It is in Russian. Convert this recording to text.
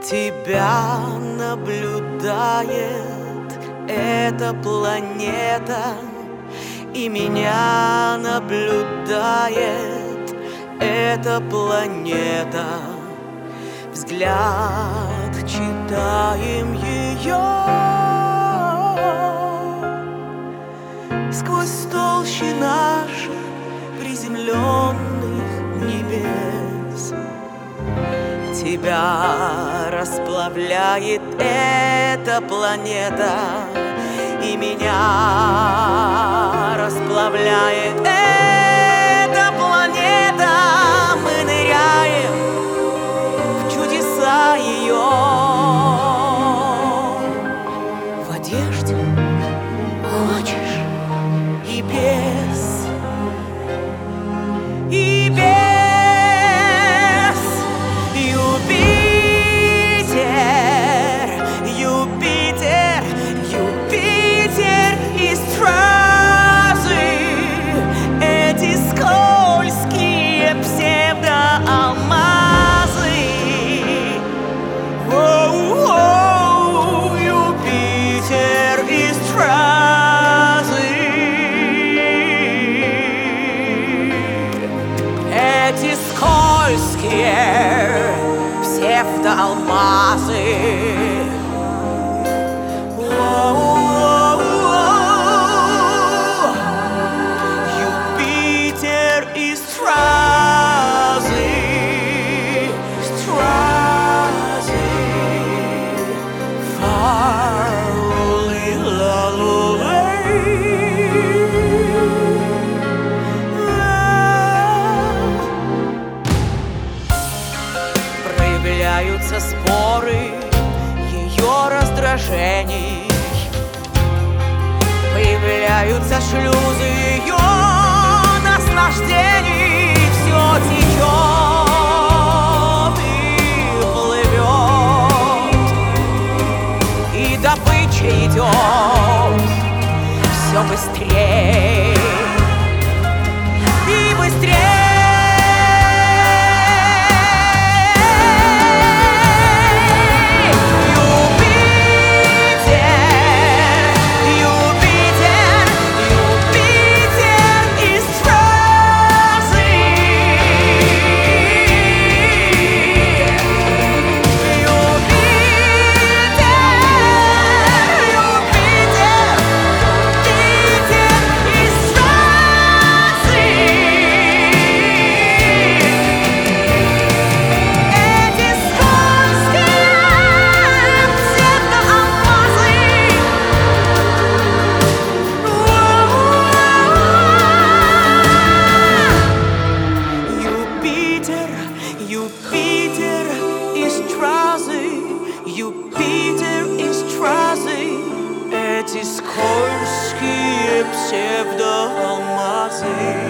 Тебя наблюдает эта планета, и меня наблюдает эта планета. Взгляд читаем ее сквозь толщи наших приземленных небес. Тебя расплавляет эта планета, и меня расплавляет эта планета. Мы ныряем в чудеса ее в одежде, хочешь и без, и без. Эти скользкие псевдоалмазы. Юпитер и стразы, стразы, фарли лалулей. Проявляются споры ее раздражений, появляются шлюзы ее наслаждений. Все течет и плывет, и добыча идет все быстрее и быстрее. Юпитер и стразы, Юпитер и стразы, эти скользкие псевдоалмазы.